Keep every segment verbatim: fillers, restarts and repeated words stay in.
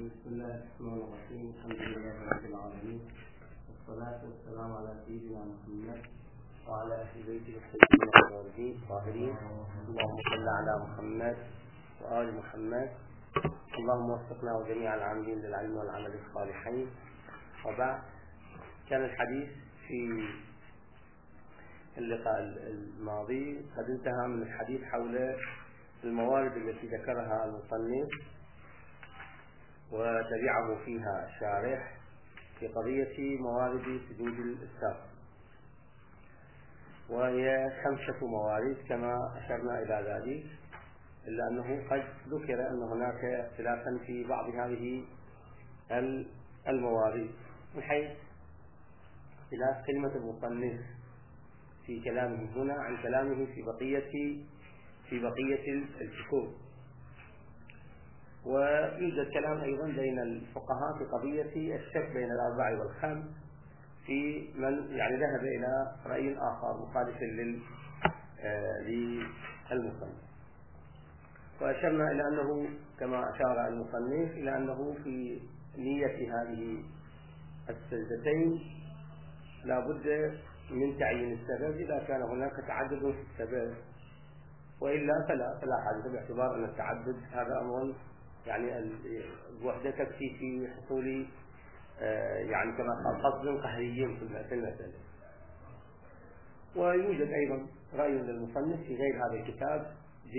بسم الله الرحمن الرحيم. الحمد لله رب العالمين، والصلاة والسلام على سيدنا محمد وعلى أهل بيته الطيبين الطاهرين. اللهم صل على محمد وآل محمد. اللهم وفقنا وجميع العاملين للعلم والعمل الصالحين. وبعد، كان الحديث في اللقاء الماضي قد انتهى من الحديث حول الموارد التي ذكرها المصنف وتبعه فيها الشارح في قضية موارد سجود السهو، وهي خمسة موارد كما أشرنا إلى ذلك، إلا أنه قد ذكر أن هناك اختلافا في بعض هذه الموارد من حيث اختلاف كلمة المصنف في كلامه هنا عن كلامه في بقية في بقية الفصول. ويوجد كلام أيضا بين الفقهاء في قضية الشك بين الأربع والخمس، في من يعني ذهب إلى رأي آخر مخالف للمصنف. وأشرنا إلى أنه كما أشار المصنف إلى أنه في نية هذه السجدتين لا بد من تعيين السبب إذا كان هناك تعدد في السبب، وإلا فلا فلا حاجة، باعتبار أن التعدد هذا أمر يعني الوحدة تكفي في حصول يعني كما قال قصد قهري في المسألة. ويوجد أيضا رأي للمصنف في غير هذا الكتاب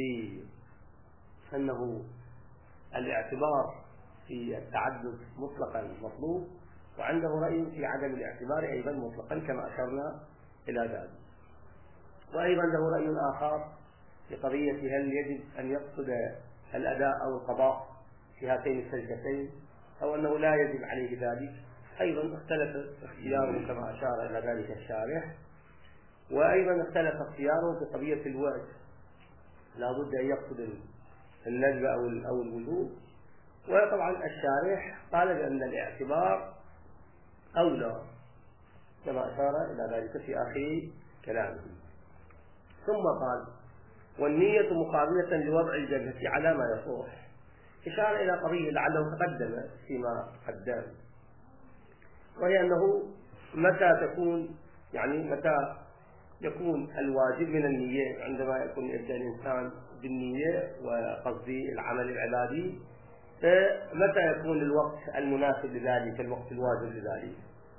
بأنه الاعتبار في التعدد مطلقا مطلوب، وعنده رأي في عدم الاعتبار أيضا مطلقا كما أشرنا إلى ذلك. وأيضا له رأي آخر في قضية هل يجب أن يقصد الأداء أو القضاء في هاتين السجدتين أو أنه لا يجب عليه ذلك. أيضا اختلف اختياره كما أشار إلى ذلك الشارح. وأيضا اختلف اختياره في قضية الوجه، لا بد أن يقصد الندب أو الوجوب. وطبعا الشارح قال بأن الاعتبار أولى كما أشار إلى ذلك في آخر كلامه. ثم قال: والنية مقابلة لوضع الجبهة على ما يصح. إشارة إلى قضية لعله تقدم فيما قدم، وهي أنه متى تكون يعني متى يكون الواجب من النية، عندما يكون يبدأ الإنسان بالنية وقصد العمل العبادي، فمتى يكون الوقت المناسب لذلك، الوقت الواجب لذلك.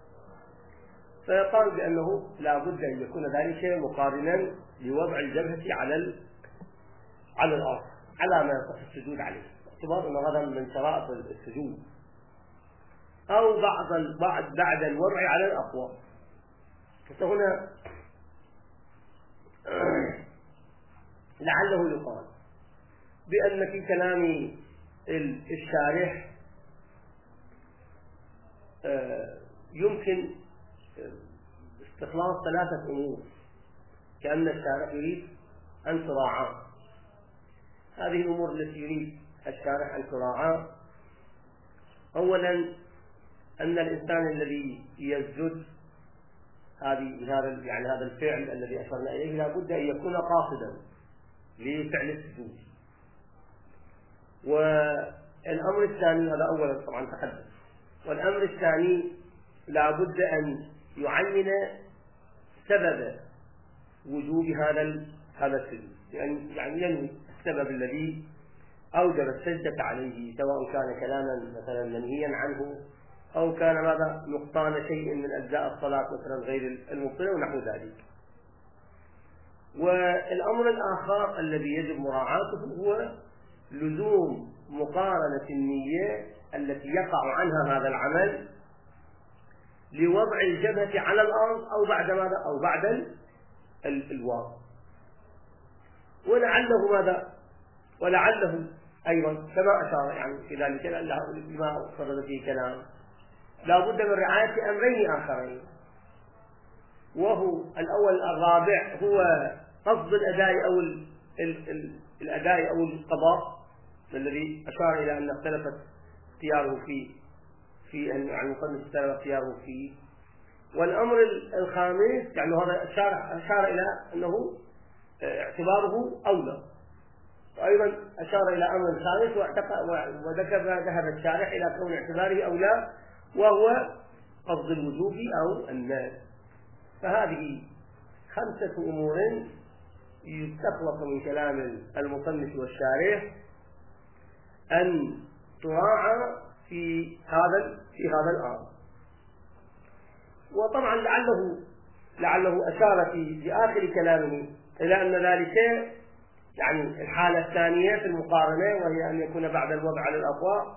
فقال بأنه لا بد أن يكون ذلك مقارنا لوضع الجبهة على على الأرض على ما يصح السجود عليه، باعتبار أن هذا من شرائط السجود، أو بعد بعد بعد الوضع على الأقوى. فهنا لعله يقال بأن في كلام الشارح يمكن استخلاص ثلاثة أمور، كأن الشارح يريد أن تراعى هذه الأمور التي يريد الشارح أن تراعى. أولا، أن الإنسان الذي يسجد هذه هذا يعني هذا الفعل الذي أشرنا إليه لا بد أن يكون قاصدا لفعل السجود. والأمر الثاني، هذا أولا طبعا تقدم، والأمر الثاني لا بد أن يعين سبب وجوب هذا هذا السجود، يعني يعني ينوي السبب الذي أوجب السجدة عليه، سواء كان كلاما مثلا منهيا عنه أو كان ماذا نقصان شيء من أجزاء الصلاة مثلا غير المبطلة ونحو ذلك. والأمر الآخر الذي يجب مراعاته هو لزوم مقارنة النية التي يقع عنها هذا العمل لوضع الجبهة على الأرض أو بعد ماذا أو بعد الواقع. ولعله ماذا ولعله أيضا كما أشار يعني في ذلك لما صدد فيه كلام، لا بد من رعاية أمرين آخرين، وهو الأول الرابع هو قصد الأداء أو ال ال ال الأداء أو القضاء، الذي أشار إلى أن اختلفت اختياره فيه في أن يعني المصنف اختلف اختياره فيه. والأمر الخامس يعني هذا أشار, أشار إلى أنه اعتباره أولى، وأيضا أشار إلى أمر ثالث وذكر ذهب الشارح إلى كون اعتباره أو لا، وهو قصد الوجوب أو الناس. فهذه خمسة أمور يستخلص من كلام المصنف والشارح أن تراعى في هذا في هذا الأمر. وطبعا لعله لعله أشار في في آخر كلامه إلى أن ذلك يعني الحالة الثانية في المقارنة، وهي أن يكون بعد الوضع على الأضواء،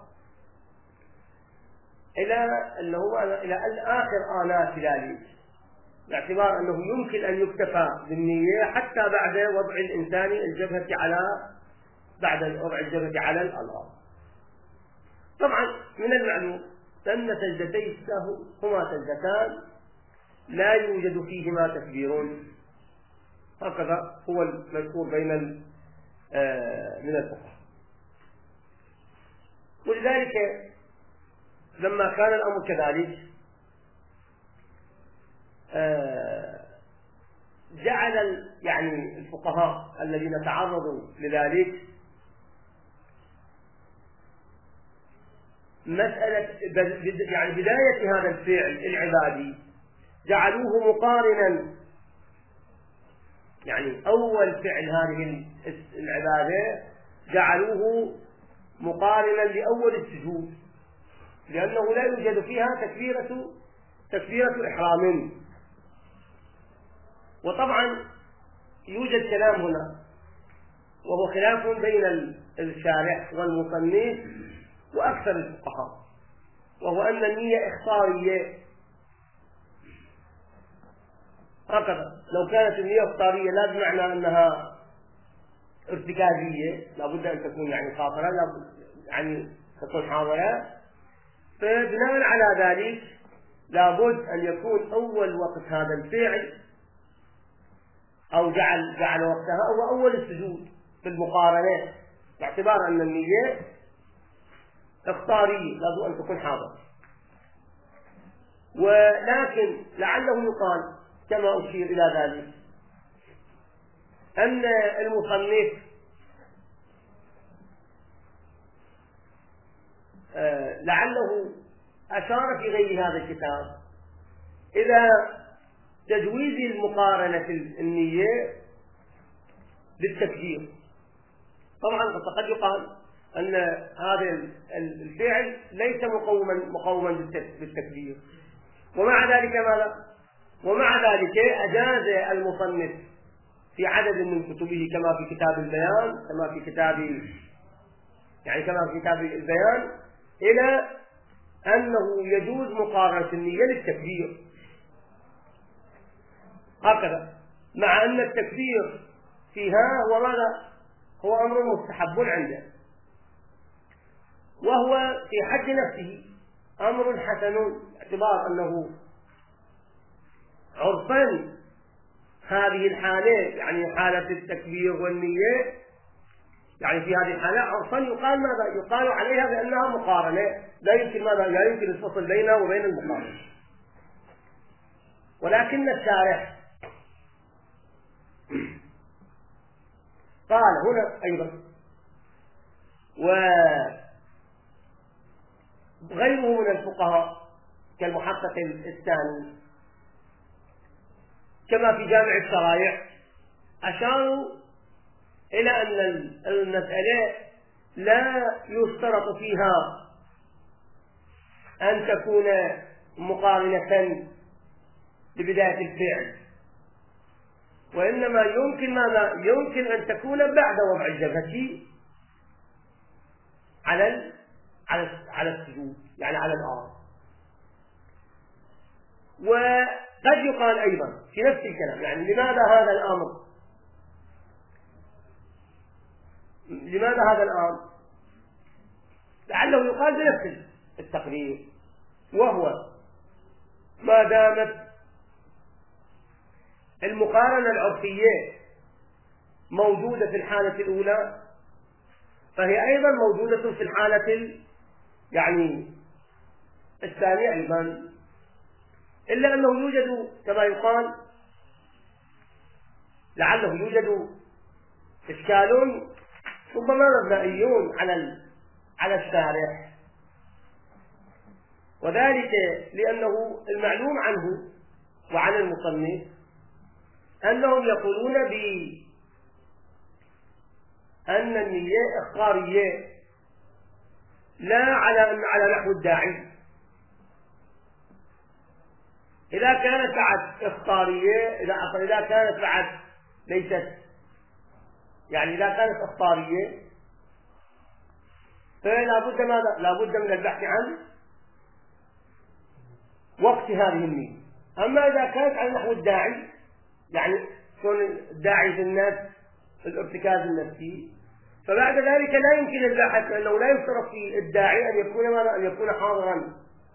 إلى أنه إلى آخر آلات ذلك، باعتبار أنه يمكن أن يكتفى بالنية حتى بعد وضع الإنسان الجبهة على بعد وضع الجبهة على الأرض. طبعا من المعلوم أن سجدتي السهو هما سجدتان لا يوجد فيهما تكبير، هكذا هو المذكور بين من الفقهاء. ولذلك لما كان الأمر كذلك جعل يعني الفقهاء الذين تعرضوا لذلك مسألة يعني بداية هذا الفعل العبادي جعلوه مقارنا، يعني أول فعل هذه العبادة جعلوه مقارنا لأول السجود، لأنه لا يوجد فيها تكبيرة تكبيرة إحرام. وطبعا يوجد كلام هنا وهو خلاف بين الشارح والمصنف وأكثر الفقهاء، وهو أن النية إخطارية. هكذا لو كانت النية إخطارية لا بمعنى أنها ارتكازية، لابد أن تكون يعني خاطرة، يعني تكون حاضرة. فبناء على ذلك لابد أن يكون أول وقت هذا الفعل أو جعل جعل وقتها هو أول السجود في المقارنة، باعتبار أن النية اختارية لابد أن تكون حاضرة. ولكن لعله يقال كما أشير إلى ذلك أن المصنف آه لعله أشار في غير هذا الكتاب إلى تجويز المقارنة في النية بالتكبير. طبعا قد يقال أن هذا الفعل ليس مقوما مقوما بالتكبير، ومع ذلك ماذا؟ ومع ذلك أجاز المصنف في عدد من كتبه كما في كتاب البيان كما في كتاب يعني كما في كتاب البيان إلى أنه يجوز مقارنة النية للتكبير هكذا، مع أن التكبير فيها هو ماذا؟ هو أمر مستحب عنده، وهو في حد نفسه أمر حسن، باعتبار أنه عرفا هذه الحالة يعني حالة التكبير والنية، يعني في هذه الحالة عرفا يقال ماذا؟ يقال عليها بأنها مقارنة، لا يمكن ماذا؟ لا يمكن الفصل بينها وبين المقارنة. ولكن الشارح قال هنا أيضا وغيره من الفقهاء كالمحقق الثاني كما في جامع الشرائع أشاروا إلى أن المسألة لا يشترط فيها أن تكون مقارنة لبداية الفعل، وإنما يمكن ماذا؟ يمكن أن تكون بعد وضع الجبهة على على على السجود، يعني على الأرض. وقد يقال أيضا في نفس الكلام، يعني لماذا هذا الأمر؟ لماذا هذا الأمر؟ لعله يقال بنفس التقرير، وهو ما دامت المقارنة العرفية موجودة في الحالة الأولى فهي أيضا موجودة في الحالة يعني الثانية أيضا، إلا أنه يوجد كما يقال لعله يوجد إشكال ربما مبنائيون على على الشارح، وذلك لأنه المعلوم عنه وعن المصنف أنهم يقولون بأن النية إخبارية لا على على نحو الداعي. إذا كانت بعد إخبارية إذا إذا كانت بعد ليست يعني إذا كانت إخبارية فلا بد ماذا؟ لا بد من البحث عن وقت هذه النية. أما إذا كانت على نحو الداعي يعني كون الداعي في الناس الارتكاز النفسي فبعد ذلك لا يمكن البحث، لأنه لا يشترط في الداعي أن يكون ماذا؟ أن يكون حاضرا.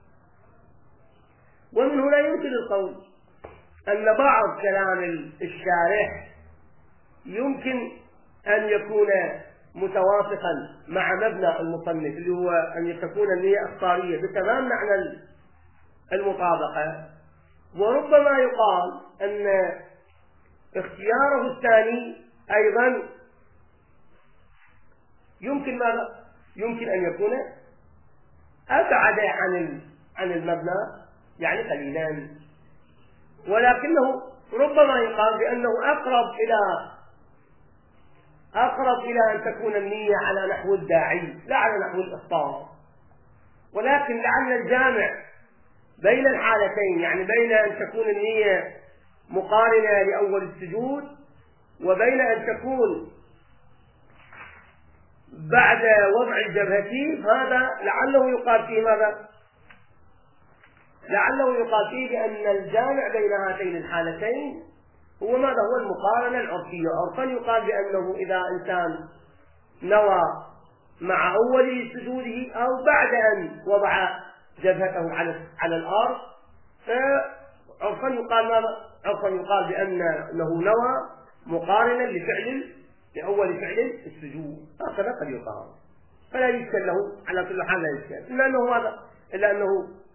ومن هنا يمكن القول أن بعض كلام الشارح يمكن أن يكون متوافقا مع مبنى المصنف اللي هو أن تكون النية إخبارية بتمام معنى المطابقة، وربما يقال أن اختياره الثاني أيضا يمكن ماذا؟ يمكن أن يكون أبعد عن عن المبنى يعني قليلا، ولكنه ربما يقال بأنه أقرب إلى أقرب إلى أن تكون النية على نحو الداعي لا على نحو الإخبار. ولكن لعل الجامع بين الحالتين يعني بين أن تكون النية مقارنة لأول السجود وبين أن تكون بعد وضع الجبهتين، هذا لعله يقال فيه ماذا؟ لعله يقال فيه بأن الجامع بين هاتين الحالتين هو ماذا؟ هو المقارنة العرفية. عرفا يقال بأنه إذا إنسان نوى مع أول سجوده أو بعد أن وضع جبهته على على الأرض فعرفا يقال ماذا؟ عرفا يقال بأنه نوى مقارنا لفعل لأول فعل السجود، هكذا قد يقال. فلا يشكل له على كل حال، لا يشكل إلا أنه هذا إلا أنه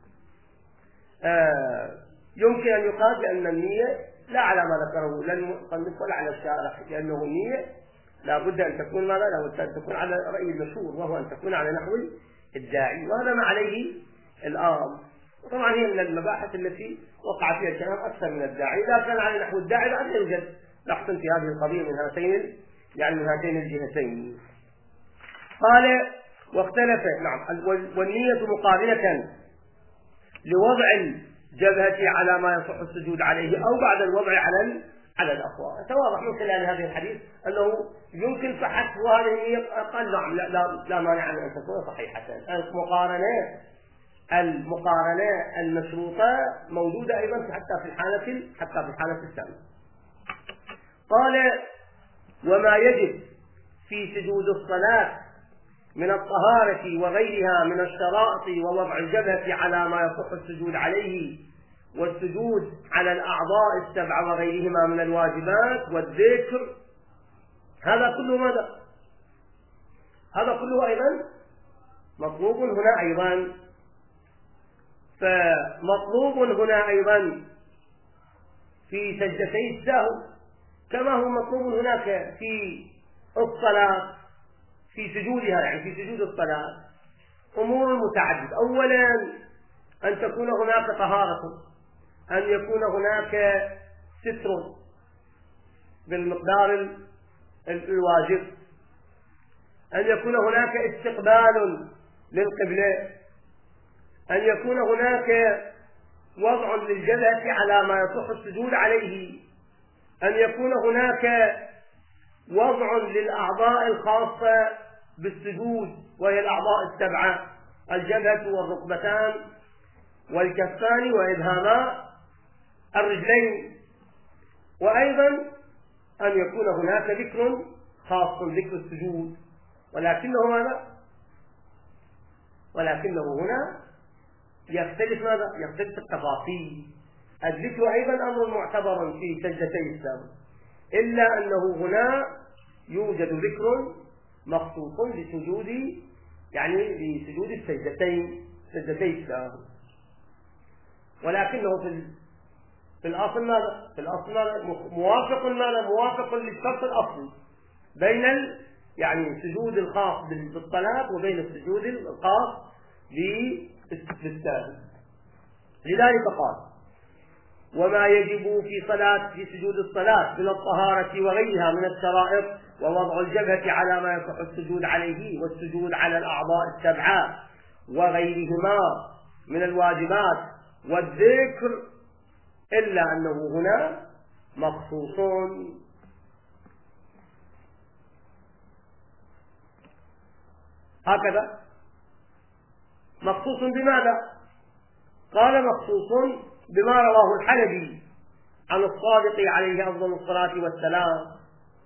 آه يمكن أن يقال بأن النية لا على ما ذكره لا المصنف ولا على الشارح، لأنه النية لا بد أن تكون ماذا؟ لا بد أن تكون على رأي المشهور وهو أن تكون على نحو الداعي، وهذا ما عليه الآن. وطبعا هي من المباحث التي وقع فيها الكلام أكثر من الداعي. إذا كان على نحو الداعي لا يوجد بحث في هذه القضية من هاتين يعني من هاتين الجهتين. قال واختلف نعم والنية مقارنة لوضع الجبهة على ما يصح السجود عليه أو بعد الوضع على على الأقوى. يتواضح من خلال هذه الحديث أنه يمكن صحة هذه النية. قال نعم لا, لا, لا مانع من أن تكون صحيحة. المقارنة المقارنة المشروطة موجودة أيضا حتى في الحالة حتى في الحالة الثانية. قال وما يجب في سجود الصلاة من الطهارة وغيرها من الشرائط ووضع الجبهة على ما يصح السجود عليه والسجود على الأعضاء السبع وغيرهما من الواجبات والذكر، هذا كله ماذا؟ هذا كله أيضا مطلوب هنا أيضا. فمطلوب هنا أيضا في سجدتي السهو كما هو مطلوب هناك في الصلاة في سجودها يعني في سجود الصلاة أمور متعددة. أولا أن تكون هناك طهارة، أن يكون هناك ستر بالمقدار الواجب، أن يكون هناك استقبال للقبلة، أن يكون هناك وضع للجبهة على ما يصح السجود عليه، أن يكون هناك وضع للأعضاء الخاصة بالسجود وهي الأعضاء السبعة الجبهة والركبتان والكفان وإبهاما الرجلين، وأيضا أن يكون هناك ذكر خاص ذكر السجود. ولكنه ماذا؟ ولكنه هنا يختلف ماذا؟ يختلف التفاصيل. الذكر أيضا أمر معتبر في سجدتي السهو، إلا أنه هنا يوجد ذكر مخصوص لسجود يعني لسجود السجدتين سجدتي السهو، ولكنه في في الأصل ماذا؟ في الأصل ماذا؟ موافق ماذا؟ موافق للشرط الأصلي بين يعني السجود الخاص بالصلاة وبين السجود الخاص بالسهو. لذلك قال: وما يجب في صلاة في سجود الصلاة من الطهارة وغيرها من الشرائط، ووضع الجبهة على ما يصح السجود عليه، والسجود على الأعضاء السبعة وغيرهما من الواجبات، والذكر، إلا أنه هنا مخصوص. هكذا مخصوص بماذا؟ قال: مخصوص بما رواه الحلبي عن الصادق عليه أفضل الصلاة والسلام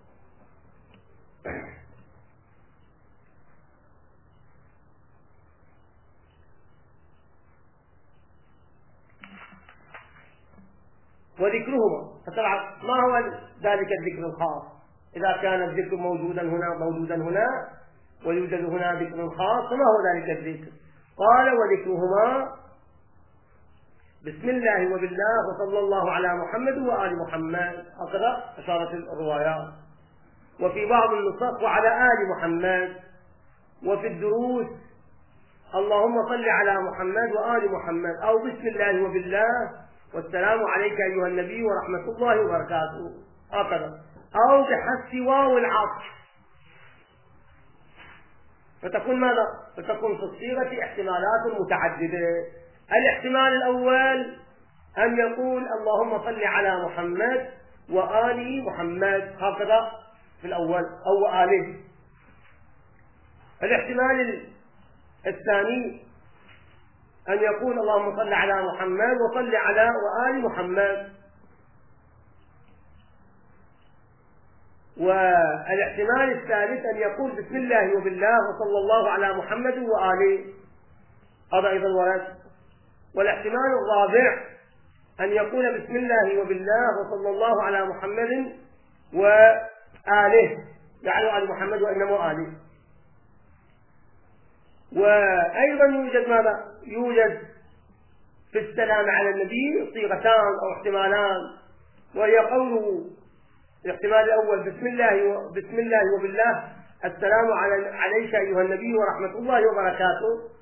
وذكرهما. فطبعا ما هو ذلك الذكر الخاص؟ إذا كان الذكر موجودا هنا موجودا هنا ويوجد هنا ذكر خاص، فما هو ذلك الذكر؟ قال: وذكرهما بسم الله وبالله وصلى الله على محمد وآل محمد، هكذا أشارت الروايات. وفي بعض النسخ وعلى آل محمد. وفي الدروس اللهم صل على محمد وآل محمد، أو بسم الله وبالله والسلام عليك أيها النبي ورحمة الله وبركاته، هكذا، أو بحذف واو العطف، فتكون ماذا؟ فتكون في الصيغة احتمالات متعددة. الاحتمال الأول أن يقول اللهم صل على محمد وآل محمد، هكذا في الأول، أو آله. الاحتمال الثاني أن يقول اللهم صل على محمد وصل على وآل محمد. والاحتمال الثالث أن يقول بسم الله وبالله وصلى الله على محمد وآله، هذا أيضا ورد. والاحتمال الرابع أن يقول بسم الله وبالله وصلى الله على محمد وآله، يعني آل محمد وإنما آله. وأيضا يوجد ماذا؟ يوجد في السلام على النبي صيغتان أو احتمالان، وهي قوله الاحتمال الأول بسم الله بسم الله وبالله السلام عليك أيها النبي ورحمة الله وبركاته،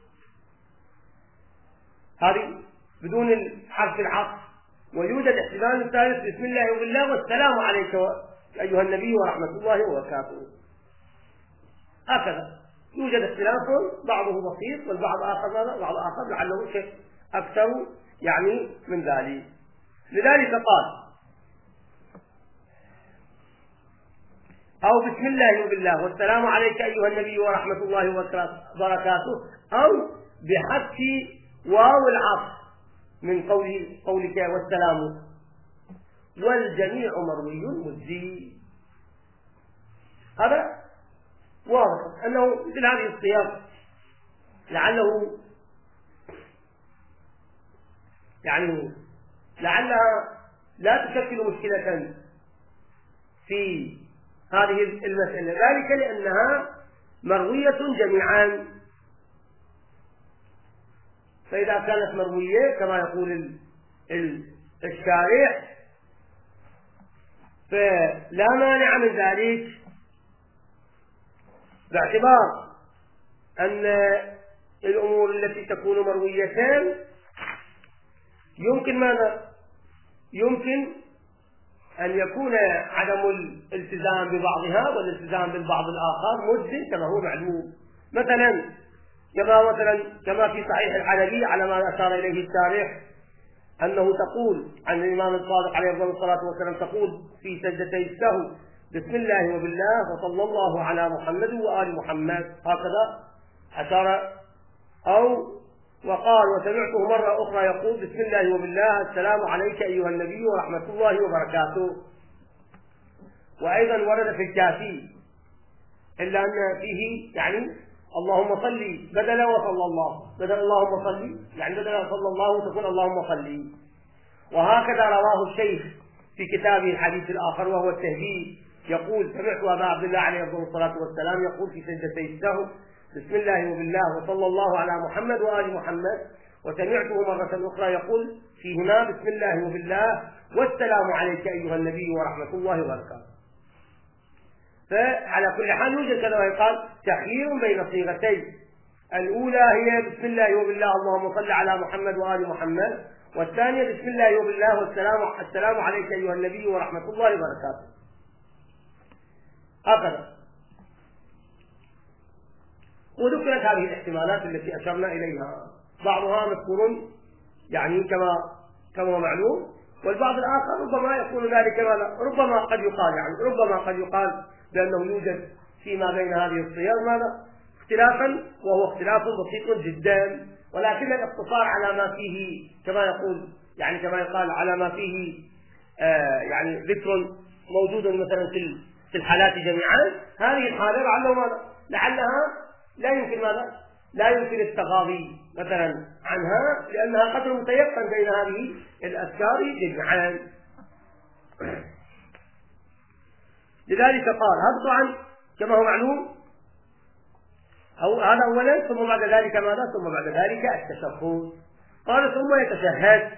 هذه بدون حرف العطف. ويوجد احتمال الثالث بسم الله وبالله والسلام عليك أيها النبي ورحمة الله وبركاته، هكذا. يوجد اختلاف بعضه بسيط والبعض آخر بعض آخر لعله شيء أكثر يعني من ذلك. لذلك قال: أو بسم الله وبالله والسلام عليك أيها النبي ورحمة الله وبركاته، أو بحذف واو العطف من قول قولك والسلام، والجميع مروي مجزي. هذا واضح أنه مثل هذه الصيغ لعله يعني لعلها لا تشكل مشكلة في هذه المسألة، ذلك لأنها مروية جميعا. فإذا كانت مروية كما يقول الشارح فلا مانع من ذلك، باعتبار أن الأمور التي تكون مرويتان يمكن ماذا؟ يمكن أن يكون عدم الالتزام ببعضها والالتزام بالبعض الآخر مجزي كما هو معلوم. مثلا كما مثلا كما في صحيح الحلبي على ما أشار إليه الشارح أنه تقول عن الإمام الصادق عليه الصلاة والسلام، تقول في سجدتي السهو بسم الله وبالله وصلى الله على محمد وآل محمد، هكذا أشار. أو وقال: وسمعته مرة أخرى يقول بسم الله وبالله السلام عليك أيها النبي ورحمة الله وبركاته. وأيضا ورد في الكافي إلا أن فيه يعني اللهم صل بدل وصلى الله، بدل اللهم صل يعني بدل صلى الله تكون اللهم صل. وهكذا رواه الشيخ في كتابه الحديث الآخر وهو التهذيب، يقول: سمعت أبا عبد الله عليه الصلاة والسلام يقول في سجدتي السهو بسم الله وبالله وصلى الله على محمد وآل محمد. وسمعته مرة أخرى يقول فيهما بسم الله وبالله والسلام عليك أيها النبي ورحمة الله وبركاته. فعلى كل حال يوجد كذا ويقال تخيير بين صيغتين، الأولى هي بسم الله وبالله اللهم صل على محمد وآل محمد، والثانية بسم الله وبالله والسلام السلام عليك أيها النبي ورحمة الله وبركاته. هكذا. وذكرت هذه الاحتمالات التي أشرنا إليها، بعضها مذكور يعني كما كما هو معلوم، والبعض الآخر ربما يكون ذلك ماذا؟ ربما قد يقال يعني ربما قد يقال بأنه يوجد فيما بين هذه الصيغ ماذا؟ اختلافا، وهو اختلاف بسيط جدا، ولكن الاقتصار على ما فيه كما يقول يعني كما يقال على ما فيه آه يعني ذكر موجود مثلا في في الحالات جميعا، هذه الحالة لعله ماذا؟ لعلها لا يمكن ماذا؟ لا يمكن التغاضي مثلا عنها، لأنها قدر متيقن بين هذه الأذكار جميعا. لذلك قال هذا طبعا كما هو معلوم، أو هذا أولا، ثم بعد ذلك ماذا؟ ثم بعد ذلك التشهد. قال ثم يتشهد.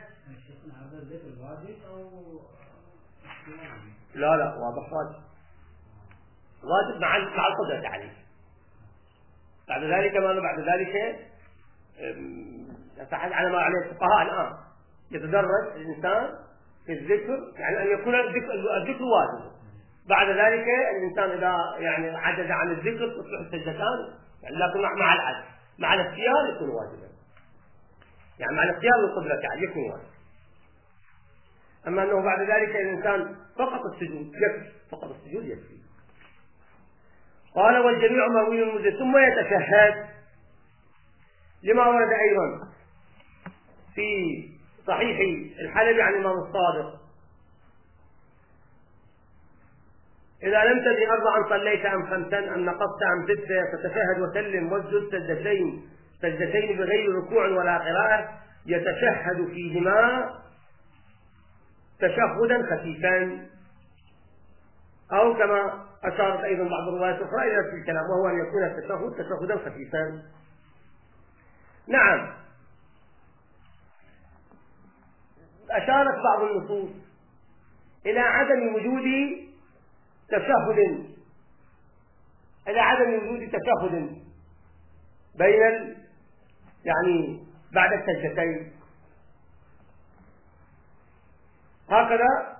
لا لا واضح واجب، واجب مع مع القدرة عليه. بعد ذلك ماذا؟ بعد ذلك يتحدث على ما عليه الفقهاء الآن، يتدرج الإنسان في الذكر، يعني أن يكون الذكر, الذكر واجب. بعد ذلك الإنسان إذا يعني عجز عن الذكر تصبح السجدتان، يعني لكن مع العجز، مع الاختيار يكون واجبا، يعني مع الاختيار والقدرة عليه يكون واجب. أما أنه بعد ذلك الإنسان فقط السجود يكفي، فقط السجود يكفي. قال والجميع مروي المزيد. ثم يتشهد لما ورد أيضا في صحيح الحلبي عن الإمام الصادق: إذا لم تدري أربعا صليت أم خمسا أم نقصت أم ستة فتشهد وسلم واسجد سجدتين سجدتين بغير ركوع ولا قراءة يتشهد فيهما تشهدا خفيفا، أو كما أشارت أيضا بعض الروايات الأخرى إلى نفس الكلام، وهو أن يكون التشهد تشهدا خفيفا. نعم، أشارت بعض النصوص إلى عدم وجود تشهد إلى عدم وجود تشهد بين يعني بعد السجدتين. هكذا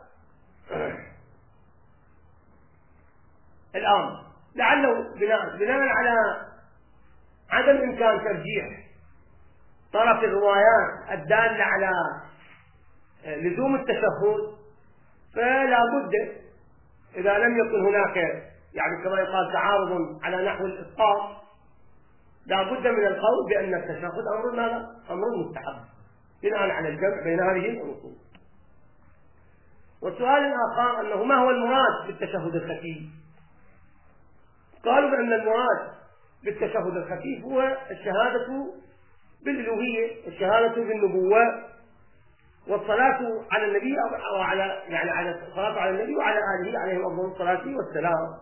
الآن لعله بناء, بناء على عدم إمكان ترجيح طرف الروايات الدالة على لزوم التشهد، فلا بد إذا لم يكن هناك يعني كما يقال تعارض على نحو الإسقاط، لا بد من القول بأن التشهد أمر ماذا؟ أمر مستحب بناء على الجمع بين هذه النصوص. والسؤال الآخر أنه ما هو المراد بالتشهد الخفيف؟ قالوا بأن المراد بالتشهد الخفيف هو الشهادة بالألوهية، الشهادة بالنبوة، والصلاة على النبي أو على يعني على الصلاة على النبي وعلى آله عليهم أفضل الصلاة والسلام.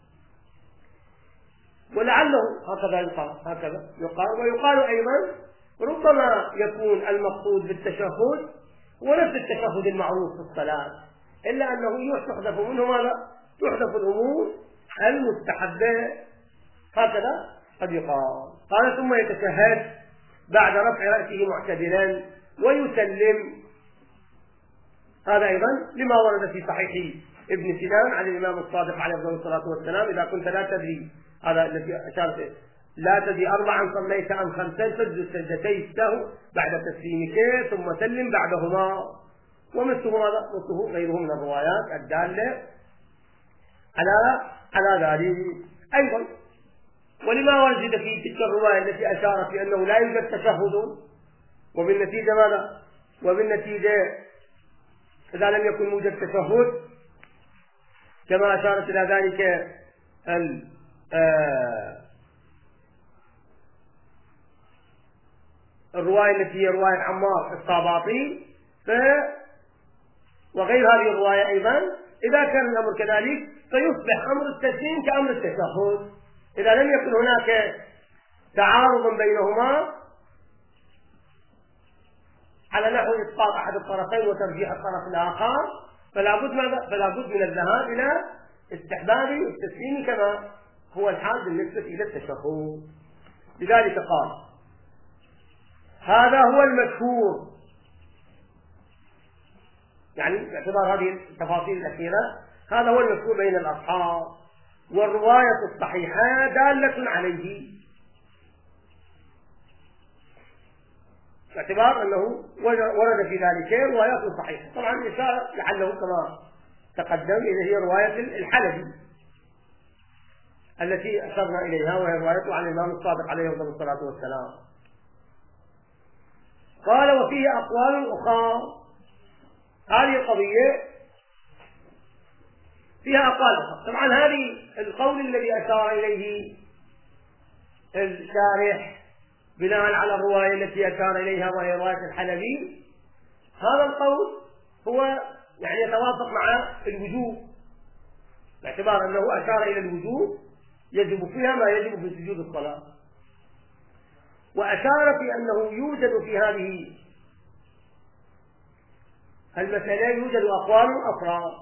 ولعله هكذا يقال هكذا يقال ويقال أيضا ربما يكون المقصود بالتشهد هو نفس التشهد المعروف في الصلاة، إلا أنه يحذف منه ماذا؟ تحذف الأمور المستحبة، هكذا قد يقال. قال ثم يتشهد بعد رفع رأسه معتدلا ويسلم. هذا أيضا لما ورد في صحيح ابن سنان عن الإمام الصادق عليه الصلاة والسلام: إذا كنت لا تدري، هذا الذي أشارت، لا تدري أربعا صليت أم خمسا فاسجد سجدتي السهو بعد تسليمك ثم سلم بعدهما. ومثله ماذا؟ مثله غيره من الروايات الدالة على على ذلك أيضا. ولما وجد في تلك الرواية التي أشارت بأنه لا يوجد تشهد، وبالنتيجة ماذا؟ وبالنتيجة إذا لم يكن موجد تشهد كما أشارت إلى ذلك الرواية التي هي رواية عمار الصاباطي وغير هذه الرواية أيضا، إذا كان الأمر كذلك فيصبح أمر التسليم كأمر التشهد إذا لم يكن هناك تعارض بينهما على نحو إسقاط أحد الطرفين وترجيح الطرف الآخر، فلا بد ماذا؟ فلا بد من الذهاب إلى استحبابي والتسليمي كما هو الحال بالنسبة إلى التشهد. لذلك قال هذا هو المشهور، يعني باعتبار هذه التفاصيل الأخيرة هذا هو المشهور بين الأصحاب، والرواية الصحيحة دالة عليه، باعتبار أنه ورد في ذلك روايات صحيحة. طبعا الإشارة لعله كما تقدم إذا هي رواية الحلبي التي أشرنا إليها، وهي رواية عن الإمام الصادق عليه الصلاة والسلام. قال وفيه أقوال أخرى، هذه القضية فيها أقوال أخرى. طبعا هذه القول الذي أشار إليه الشارح بناء على الرواية التي أشار إليها وهي رواية الحلبي، هذا القول هو يعني يتوافق مع الوجوب، باعتبار أنه أشار إلى الوجوب يجب فيها ما يجب في سجود الصلاة، وأشار في أنه يوجد في هذه المسألة يوجد أقوال أخرى،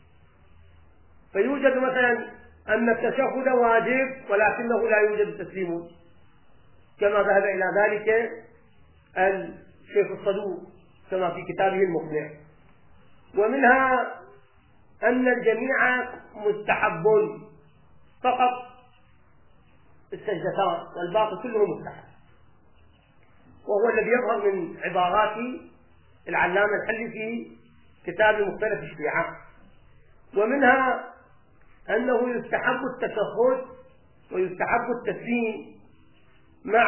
فيوجد مثلا أن التشهد واجب ولكنه لا يوجد تسليم، كما ذهب إلى ذلك الشيخ الصدوق كما في كتابه المقنع. ومنها أن الجميع مستحب فقط السجدتان والباقي كله مستحب، وهو الذي يظهر من عبارات العلامة الحلي في كتاب مختلف الشيعة. ومنها أنه يستحب التشهد ويستحب التسليم مع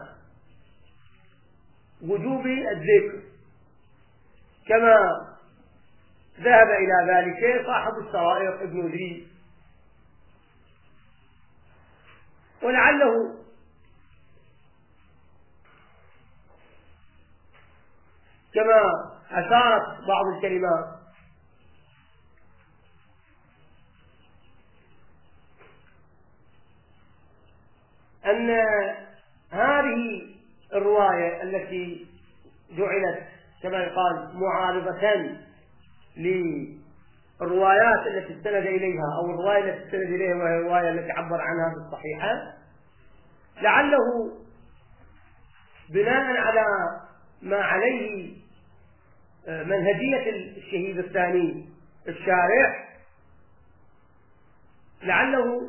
وجوب الذكر، كما ذهب إلى ذلك صاحب السرائر ابن إدريس. ولعله كما أشارت بعض الكلمات أن هذه الرواية التي جعلت كما يقال معارضة للروايات التي استند إليها أو الرواية التي استند إليها وهي الرواية التي عبر عنها بالصحيحة، لعله بناء على ما عليه منهجية الشهيد الثاني الشارح، لعله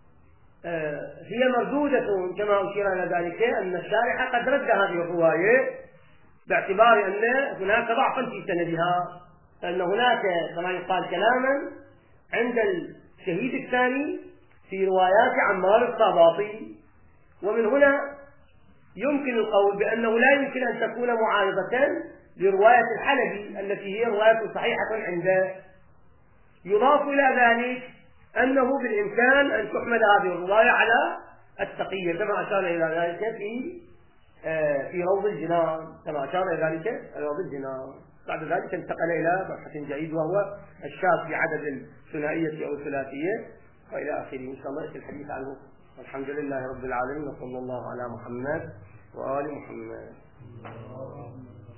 هي مردودة كما أشير إلى ذلك أن الشارح قد رد هذه الرواية باعتبار أن هناك ضعفا في سندها، فأن هناك كما يقال كلاما عند الشهيد الثاني في روايات عمار الصباطي، ومن هنا يمكن القول بأنه لا يمكن أن تكون معارضة لرواية الحلبي التي هي رواية صحيحة عنده. يضاف إلى ذلك أنه بالإمكان أن تحمل هذه الرواية على التقية كما أشار إلى ذلك في في روض الجنان، كما أشار إلى ذلك في روض الجنان. بعد ذلك انتقل إلى مبحث جديد وهو الشاذ في عدد الثنائية أو الثلاثية وإلى آخره، إن شاء الله يأتي الحديث عنه. والحمد لله رب العالمين، وصلى الله على محمد وآل محمد.